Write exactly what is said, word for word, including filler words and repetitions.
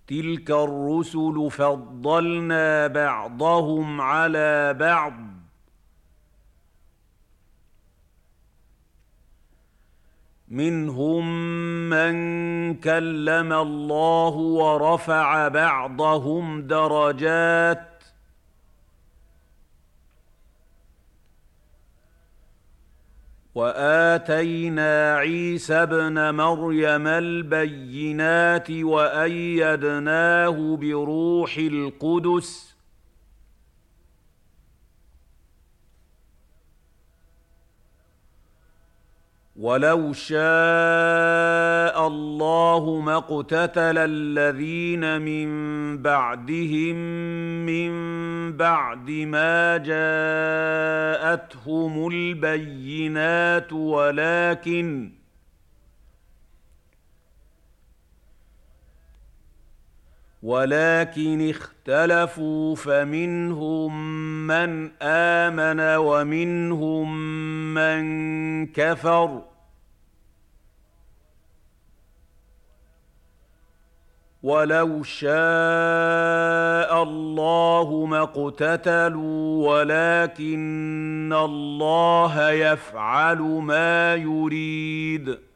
تلك الرسل فضلنا بعضهم على بعض منهم من كلم الله ورفع بعضهم درجات وآتينا عيسى ابن مريم البينات وأيدناه بروح القدس ولو شاء الله ما اقتتل الذين من بعدهم من بعد ما جاءتهم البينات ولكن ولكن اختلفوا فمنهم من آمن ومنهم من كفر ولو شاء الله ما اقتتلوا ولكن الله يفعل ما يريد